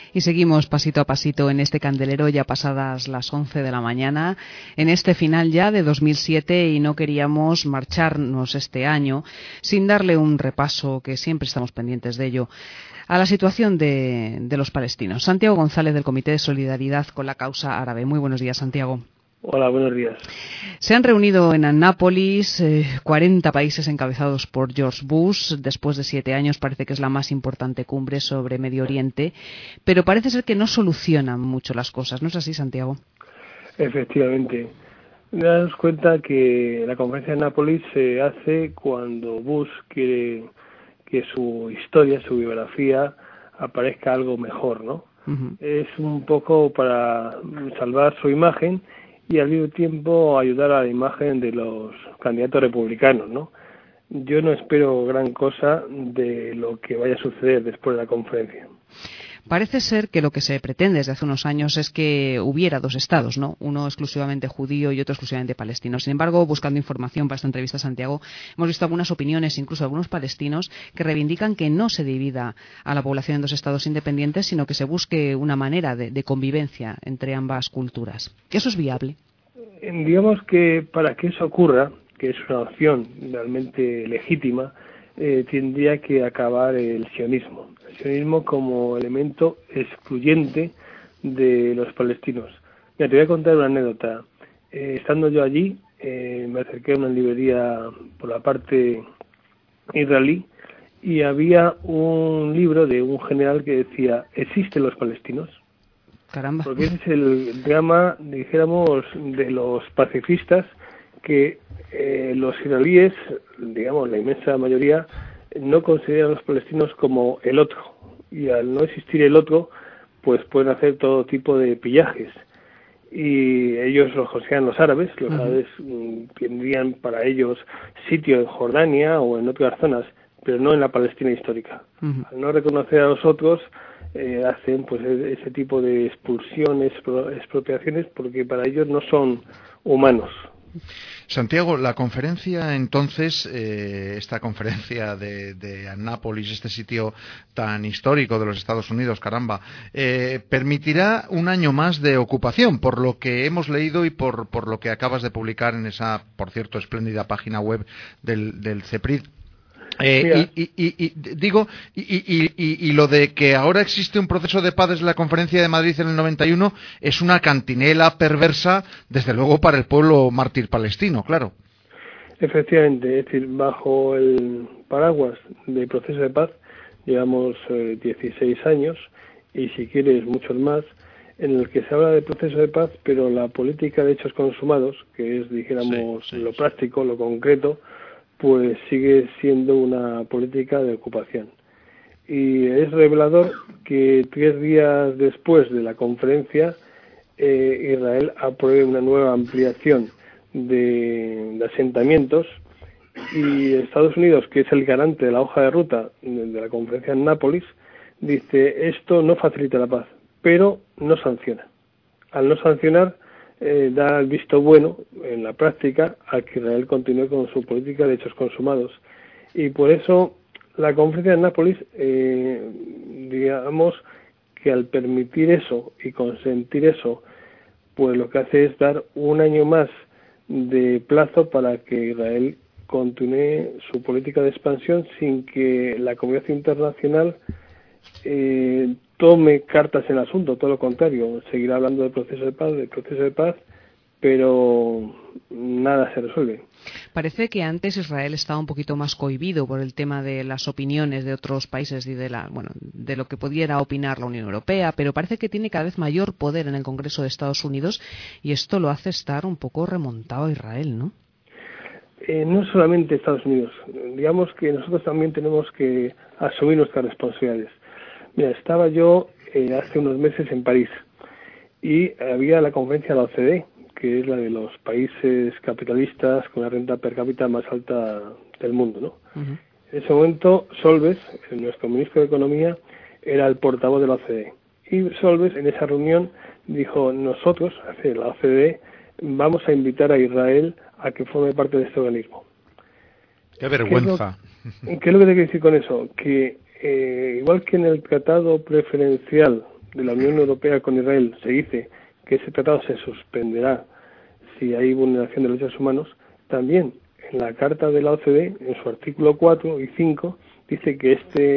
Y seguimos pasito a pasito en este candelero ya pasadas las 11 de la mañana, en este final ya de 2007, y no queríamos marcharnos este año sin darle un repaso, que siempre estamos pendientes de ello, a la situación de los palestinos. Santiago González, del Comité de Solidaridad con la Causa Árabe. Muy buenos días, Santiago. Hola, buenos días. Se han reunido en Annápolis 40 países encabezados por George Bush. Después de 7 años parece que es la más importante cumbre sobre Medio Oriente, pero parece ser que no solucionan mucho las cosas. ¿No es así, Santiago? Efectivamente. Daos cuenta que la conferencia de Annápolis se hace cuando Bush quiere que su historia, su biografía, aparezca algo mejor, ¿no? Uh-huh. Es un poco para salvar su imagen y al mismo tiempo ayudar a la imagen de los candidatos republicanos, ¿no? Yo no espero gran cosa de lo que vaya a suceder después de la conferencia. Parece ser que lo que se pretende desde hace unos años es que hubiera 2 estados, ¿no? Uno exclusivamente judío y otro exclusivamente palestino. Sin embargo, buscando información para esta entrevista, Santiago, hemos visto algunas opiniones, incluso algunos palestinos, que reivindican que no se divida a la población en 2 estados independientes, sino que se busque una manera de convivencia entre ambas culturas. ¿Eso es viable? Digamos que para que eso ocurra, que es una opción realmente legítima, tendría que acabar el sionismo como elemento excluyente de los palestinos. Mira, te voy a contar una anécdota. Estando yo allí, me acerqué a una librería por la parte israelí y había un libro de un general que decía: ¿existen los palestinos? Caramba. Porque ese es el drama, dijéramos, de los pacifistas, que los israelíes, digamos, la inmensa mayoría, no consideran a los palestinos como el otro, y al no existir el otro, pues pueden hacer todo tipo de pillajes, y ellos los consideran los árabes. Los árabes tendrían para ellos sitio en Jordania o en otras zonas, pero no en la Palestina histórica. Al no reconocer a los otros, hacen pues ese tipo de expulsiones, expropiaciones, porque para ellos no son humanos. Santiago, la conferencia entonces, esta conferencia de Annápolis, este sitio tan histórico de los Estados Unidos, caramba, permitirá un año más de ocupación, por lo que hemos leído y por lo que acabas de publicar en esa, por cierto, espléndida página web del CEPRID. Y lo de que ahora existe un proceso de paz desde la Conferencia de Madrid en el 91 es una cantinela perversa, desde luego, para el pueblo mártir palestino, claro. Efectivamente, es decir, bajo el paraguas del proceso de paz llevamos 16 años, y si quieres muchos más, en el que se habla de proceso de paz, pero la política de hechos consumados, que es, dijéramos, lo práctico, lo concreto, pues sigue siendo una política de ocupación. Y es revelador que 3 días después de la conferencia, Israel apruebe una nueva ampliación de asentamientos, y Estados Unidos, que es el garante de la hoja de ruta de la conferencia en Nápoles, dice: esto no facilita la paz, pero no sanciona. Al no sancionar, da el visto bueno en la práctica a que Israel continúe con su política de hechos consumados. Y por eso la conferencia de Nápoles, digamos que al permitir eso y consentir eso, pues lo que hace es dar un año más de plazo para que Israel continúe su política de expansión sin que la comunidad internacional tome cartas en el asunto. Todo lo contrario, seguirá hablando del proceso de paz, pero nada se resuelve. Parece que antes Israel estaba un poquito más cohibido por el tema de las opiniones de otros países y de lo que pudiera opinar la Unión Europea, pero parece que tiene cada vez mayor poder en el Congreso de Estados Unidos, y esto lo hace estar un poco remontado a Israel, ¿no? No solamente Estados Unidos, digamos que nosotros también tenemos que asumir nuestras responsabilidades. Mira, estaba yo hace unos meses en París, y había la conferencia de la OCDE, que es la de los países capitalistas con la renta per cápita más alta del mundo, ¿no? Uh-huh. En ese momento, Solbes, nuestro ministro de Economía, era el portavoz de la OCDE. Y Solbes, en esa reunión, dijo: nosotros, la OCDE, vamos a invitar a Israel a que forme parte de este organismo. ¡Qué vergüenza! ¿Qué es lo que te quiero decir con eso? Que igual que en el tratado preferencial de la Unión Europea con Israel se dice que ese tratado se suspenderá si hay vulneración de los derechos humanos, también en la Carta de la OCDE, en su artículo 4 y 5, dice que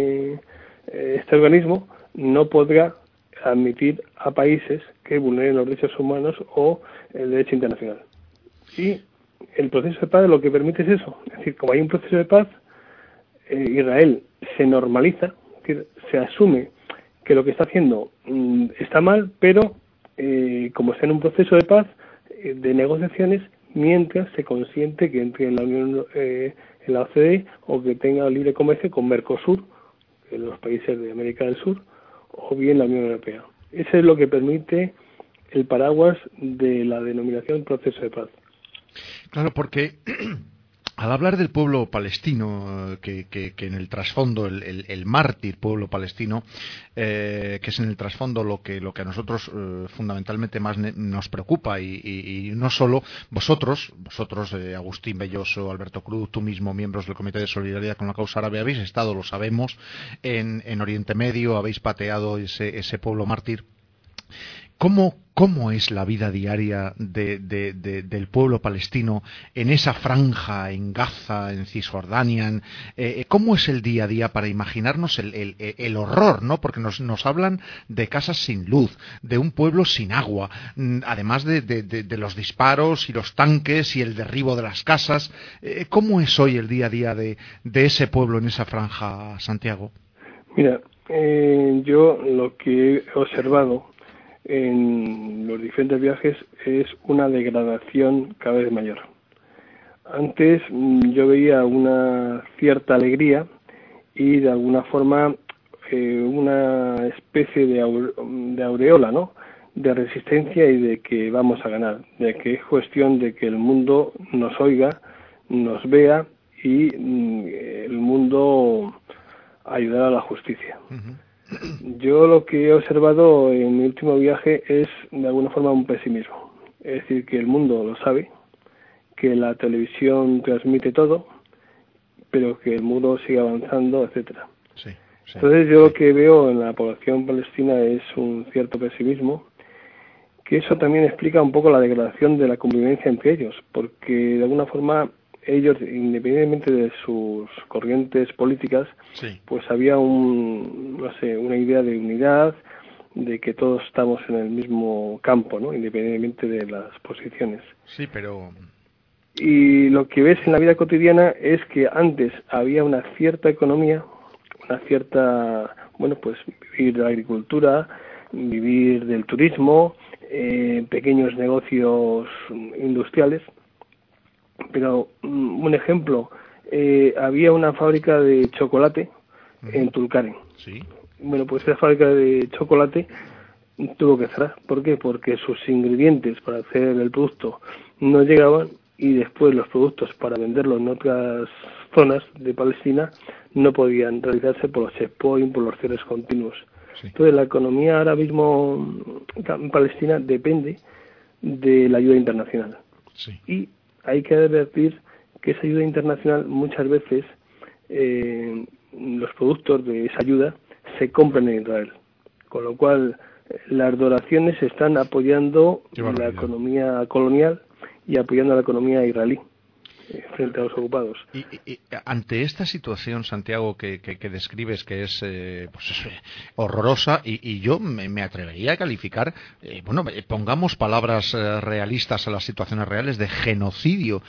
este organismo no podrá admitir a países que vulneren los derechos humanos o el derecho internacional. Y el proceso de paz lo que permite es eso. Es decir, como hay un proceso de paz, Israel se normaliza, es decir, se asume que lo que está haciendo está mal, pero como está en un proceso de paz, de negociaciones, mientras se consiente que entre en la Unión, en la OCDE, o que tenga libre comercio con Mercosur, en los países de América del Sur, o bien la Unión Europea. Eso es lo que permite el paraguas de la denominación proceso de paz. Claro, porque al hablar del pueblo palestino, que en el trasfondo, el mártir pueblo palestino, que es en el trasfondo lo que a nosotros fundamentalmente más nos preocupa, y no solo vosotros, Agustín Belloso, Alberto Cruz, tú mismo, miembros del Comité de Solidaridad con la Causa Árabe, habéis estado, lo sabemos, en Oriente Medio, habéis pateado ese pueblo mártir. ¿Cómo es la vida diaria del pueblo palestino en esa franja, en Gaza, en Cisjordania? ¿Cómo es el día a día para imaginarnos el horror, ¿no? Porque nos hablan de casas sin luz, de un pueblo sin agua, además de los disparos y los tanques y el derribo de las casas. ¿Cómo es hoy el día a día de ese pueblo en esa franja, Santiago? Mira, yo lo que he observado en los diferentes viajes es una degradación cada vez mayor. Antes yo veía una cierta alegría y de alguna forma una especie de aureola, ¿no?, de resistencia y de que vamos a ganar, de que es cuestión de que el mundo nos oiga, nos vea y el mundo ayudará a la justicia. Uh-huh. Yo lo que he observado en mi último viaje es de alguna forma un pesimismo. Es decir, que el mundo lo sabe, que la televisión transmite todo, pero que el muro sigue avanzando, etcétera. Sí. Entonces yo lo que veo en la población palestina es un cierto pesimismo, que eso también explica un poco la degradación de la convivencia entre ellos, porque de alguna forma ellos, independientemente de sus corrientes políticas, sí, pues había una idea de unidad, de que todos estamos en el mismo campo, ¿no?, independientemente de las posiciones. Sí, pero... Y lo que ves en la vida cotidiana es que antes había una cierta economía, pues vivir de la agricultura, vivir del turismo, pequeños negocios industriales. Pero un ejemplo, había una fábrica de chocolate en Tulkarem. Sí. Bueno, pues esa fábrica de chocolate tuvo que cerrar. ¿Por qué? Porque sus ingredientes para hacer el producto no llegaban, y después los productos para venderlos en otras zonas de Palestina no podían realizarse por los checkpoints, por los cierres continuos. Sí. Entonces la economía ahora mismo en Palestina depende de la ayuda internacional. Sí. Y hay que advertir que esa ayuda internacional muchas veces los productos de esa ayuda se compran en Israel, con lo cual las donaciones están apoyando la economía colonial y apoyando a la economía israelí frente a los ocupados. Y ante esta situación, Santiago, que describes, que es horrorosa, y yo me atrevería a calificar, pongamos palabras realistas a las situaciones reales, de genocidio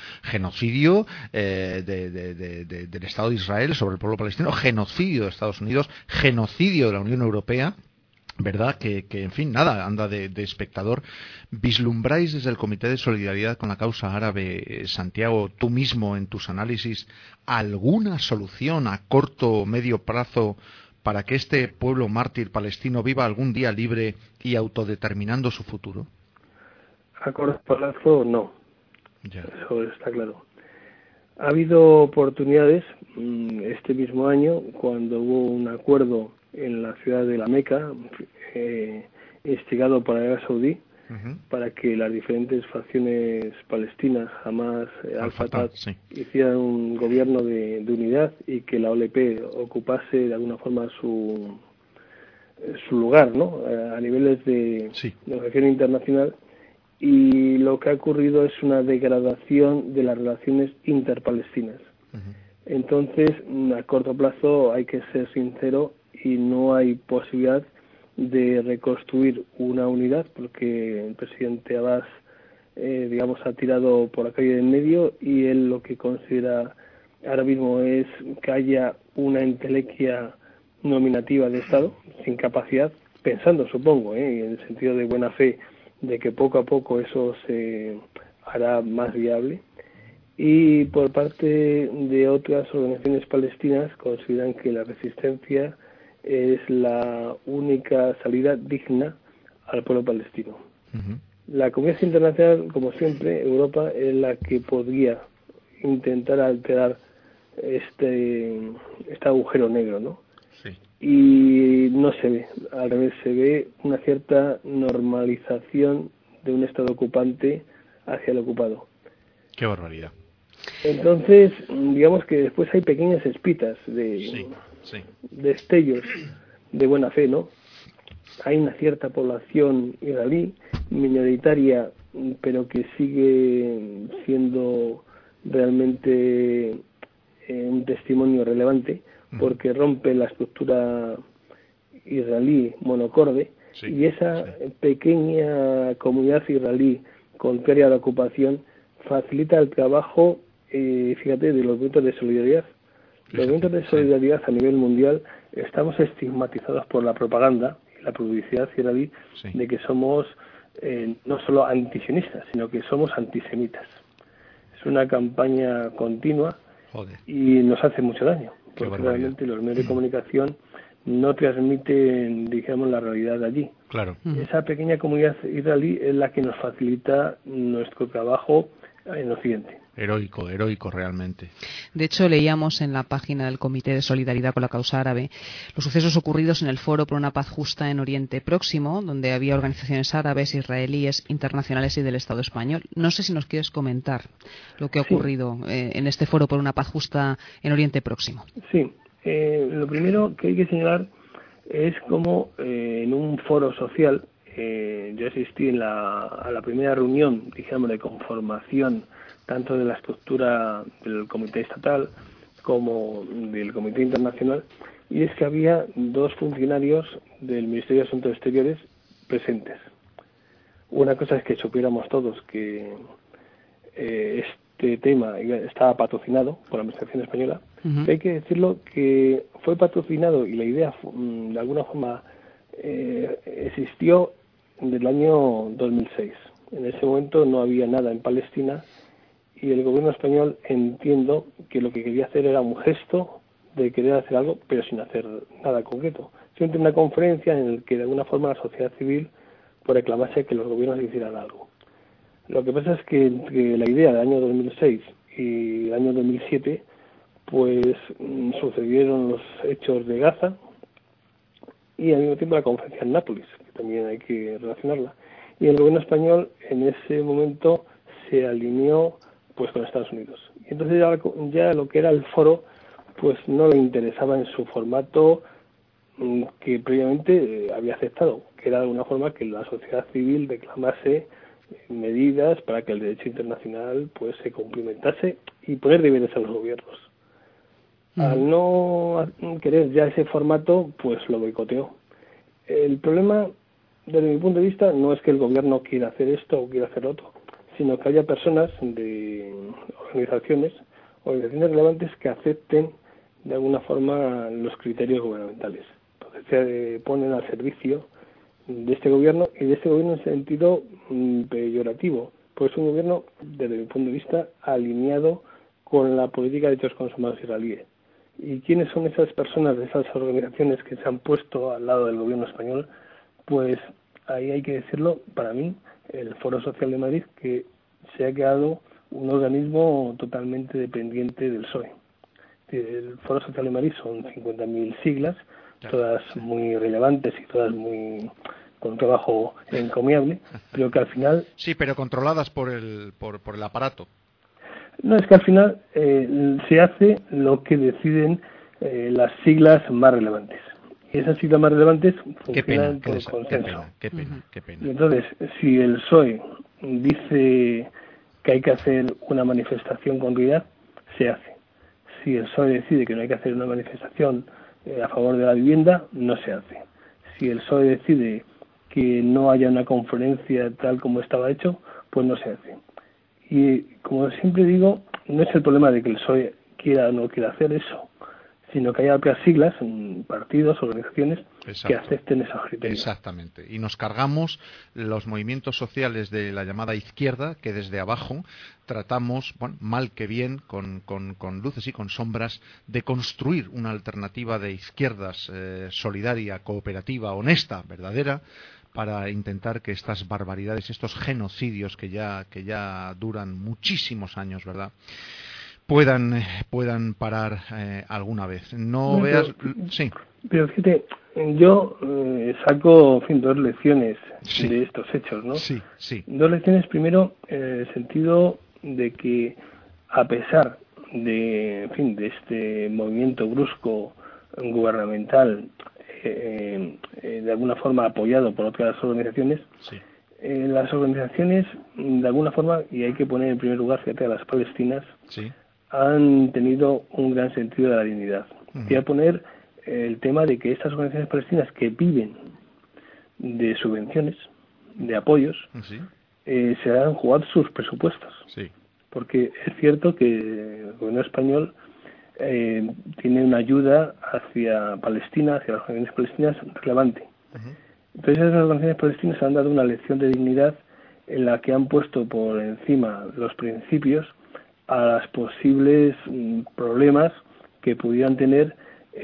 del Estado de Israel sobre el pueblo palestino, genocidio de Estados Unidos, genocidio de la Unión Europea, ¿verdad? Que en fin, nada, anda de espectador. ¿Vislumbráis desde el Comité de Solidaridad con la Causa Árabe, Santiago, tú mismo en tus análisis, alguna solución a corto o medio plazo para que este pueblo mártir palestino viva algún día libre y autodeterminando su futuro? A corto plazo no, ya. Eso está claro. Ha habido oportunidades este mismo año, cuando hubo un acuerdo en la ciudad de la Meca, instigado por Arabia Saudí, para que las diferentes facciones palestinas, Hamas, Al-Fatah, sí, hicieran un gobierno de unidad, y que la OLP ocupase de alguna forma su lugar, ¿no? A niveles de negociación internacional, y lo que ha ocurrido es una degradación de las relaciones interpalestinas. Entonces, a corto plazo hay que ser sincero y no hay posibilidad de reconstruir una unidad, porque el presidente Abbas, ha tirado por la calle de en medio, y él lo que considera ahora mismo es que haya una entelequia nominativa de Estado, sin capacidad, pensando, supongo, en el sentido de buena fe, de que poco a poco eso se hará más viable. Y por parte de otras organizaciones palestinas consideran que la resistencia es la única salida digna al pueblo palestino. La comunidad internacional, como siempre, Europa es la que podría intentar alterar este agujero negro, ¿no? Y no se ve, al revés, se ve una cierta normalización de un Estado ocupante hacia el ocupado. ¡Qué barbaridad! Entonces, digamos que después hay pequeñas espitas de destellos de buena fe, ¿no? Hay una cierta población israelí, minoritaria, pero que sigue siendo realmente un testimonio relevante, porque rompe la estructura israelí monocorde, y esa pequeña comunidad israelí contraria a la ocupación facilita el trabajo, fíjate, de los movimientos de solidaridad. Los movimientos de solidaridad a nivel mundial estamos estigmatizados por la propaganda y la publicidad israelí de que somos no solo antisionistas, sino que somos antisemitas. Es una campaña continua y nos hace mucho daño, porque realmente los medios de comunicación no transmiten, digamos, la realidad de allí. Esa pequeña comunidad israelí es la que nos facilita nuestro trabajo en Occidente. Heroico realmente. De hecho, leíamos en la página del Comité de Solidaridad con la Causa Árabe los sucesos ocurridos en el Foro por una Paz Justa en Oriente Próximo, donde había organizaciones árabes, israelíes, internacionales y del Estado español. No sé si nos quieres comentar lo que ha ocurrido en este Foro por una Paz Justa en Oriente Próximo. Sí, lo primero que hay que señalar es cómo en un foro social, yo asistí a la primera reunión, digamos, de conformación tanto de la estructura del Comité Estatal como del Comité Internacional, y es que había dos funcionarios del Ministerio de Asuntos Exteriores presentes. Una cosa es que supiéramos todos que este tema estaba patrocinado por la Administración española, pero hay que decirlo que fue patrocinado, y la idea de alguna forma existió desde el año 2006. En ese momento no había nada en Palestina, y el gobierno español, entiendo que lo que quería hacer era un gesto de querer hacer algo, pero sin hacer nada concreto. Siempre una conferencia en la que de alguna forma la sociedad civil reclamase que los gobiernos hicieran algo. Lo que pasa es que entre la idea del año 2006 y el año 2007, pues sucedieron los hechos de Gaza y al mismo tiempo la conferencia en Nápoles, que también hay que relacionarla. Y el gobierno español en ese momento se alineó pues con Estados Unidos. Y entonces ya lo que era el foro pues no le interesaba en su formato que previamente había aceptado, que era de alguna forma que la sociedad civil reclamase medidas para que el derecho internacional pues se cumplimentase y poner deberes a los gobiernos. Al no querer ya ese formato, pues lo boicoteó. El problema, desde mi punto de vista, no es que el gobierno quiera hacer esto o quiera hacer otro, sino que haya personas de organizaciones relevantes que acepten de alguna forma los criterios gubernamentales. Entonces se ponen al servicio de este gobierno, y de este gobierno en sentido peyorativo, pues es un gobierno, desde mi punto de vista, alineado con la política de derechos consumados israelíes. ¿Y quiénes son esas personas de esas organizaciones que se han puesto al lado del gobierno español? Pues ahí hay que decirlo, para mí, el Foro Social de Madrid, que se ha quedado un organismo totalmente dependiente del PSOE. El Foro Social de Madrid son 50.000 siglas, todas muy relevantes y todas muy con un trabajo encomiable, pero que al final... Sí, pero controladas por el aparato. No, es que al final se hace lo que deciden las siglas más relevantes. y esas siglas más relevantes Qué pena, funcionan por consenso. qué pena. Y entonces, si el PSOE dice que hay que hacer una manifestación con unidad, se hace. Si el PSOE decide que no hay que hacer una manifestación a favor de la vivienda, no se hace. Si el PSOE decide que no haya una conferencia tal como estaba hecho, pues no se hace. Y como siempre digo, no es el problema de que el PSOE quiera o no quiera hacer eso, sino que haya otras siglas, partidos, organizaciones, que acepten esos criterios. Exactamente. Y nos cargamos los movimientos sociales de la llamada izquierda, que desde abajo tratamos, bueno, mal que bien, con luces y con sombras, de construir una alternativa de izquierdas solidaria, cooperativa, honesta, verdadera, para intentar que estas barbaridades, estos genocidios que ya duran muchísimos años, ¿verdad?, puedan parar alguna vez. No veas... Sí. Pero fíjate, yo saco, en fin, dos lecciones de estos hechos, ¿no? Sí. Dos lecciones, primero, en el sentido de que, a pesar de, en fin, de este movimiento brusco gubernamental, de alguna forma apoyado por otras organizaciones, las organizaciones, de alguna forma, y hay que poner en primer lugar, fíjate, a las palestinas, han tenido un gran sentido de la dignidad. Voy a poner el tema de que estas organizaciones palestinas que viven de subvenciones, de apoyos, se han jugado sus presupuestos. Porque es cierto que el gobierno español tiene una ayuda hacia Palestina, hacia las organizaciones palestinas, relevante. Entonces esas organizaciones palestinas han dado una lección de dignidad en la que han puesto por encima los principios a los posibles problemas que pudieran tener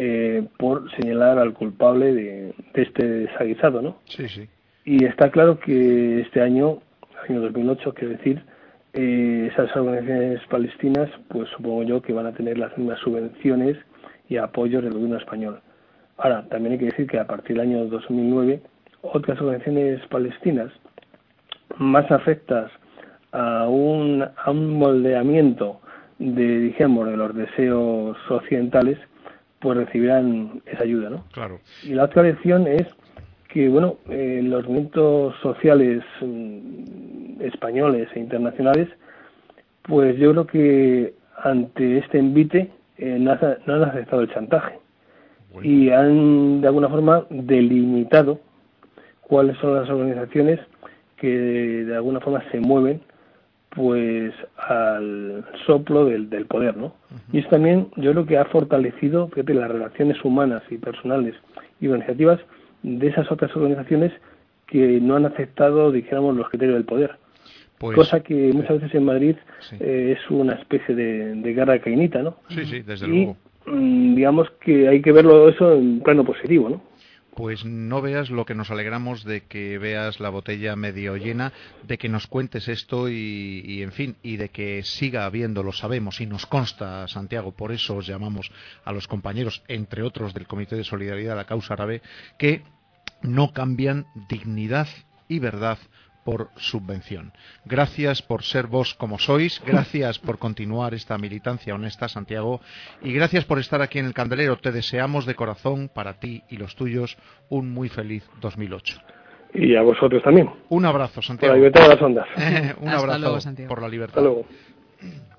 por señalar al culpable de este desaguisado, ¿no? Y está claro que este año 2008, quiero decir, esas organizaciones palestinas, pues supongo yo que van a tener las mismas subvenciones y apoyos del gobierno español. Ahora, también hay que decir que a partir del año 2009, otras organizaciones palestinas más afectas a un moldeamiento de los deseos occidentales, pues recibirán esa ayuda, ¿no? Claro. Y la otra lección es que, bueno, los movimientos sociales españoles e internacionales, pues yo creo que ante este envite no han aceptado el chantaje y han de alguna forma delimitado cuáles son las organizaciones que de alguna forma se mueven pues al soplo del poder, ¿no? Y eso también yo creo que ha fortalecido, fíjate, las relaciones humanas y personales y organizativas de esas otras organizaciones que no han aceptado, dijéramos, los criterios del poder. Cosa que muchas veces en Madrid es una especie de guerra cainita, ¿no? Sí, desde luego. Digamos que hay que verlo eso en plano positivo, ¿no? Pues no veas lo que nos alegramos de que veas la botella medio llena, de que nos cuentes esto y en fin, y de que siga habiendo, lo sabemos y nos consta, Santiago, por eso os llamamos a los compañeros, entre otros del Comité de Solidaridad de la Causa Árabe, que no cambian dignidad y verdad por subvención. Gracias por ser vos como sois, gracias por continuar esta militancia honesta, Santiago, y gracias por estar aquí en El Candelero. Te deseamos de corazón, para ti y los tuyos, un muy feliz 2008. Y a vosotros también. Un abrazo, Santiago. Por la libertad de las ondas. Un abrazo luego, Santiago. por la libertad. Hasta luego.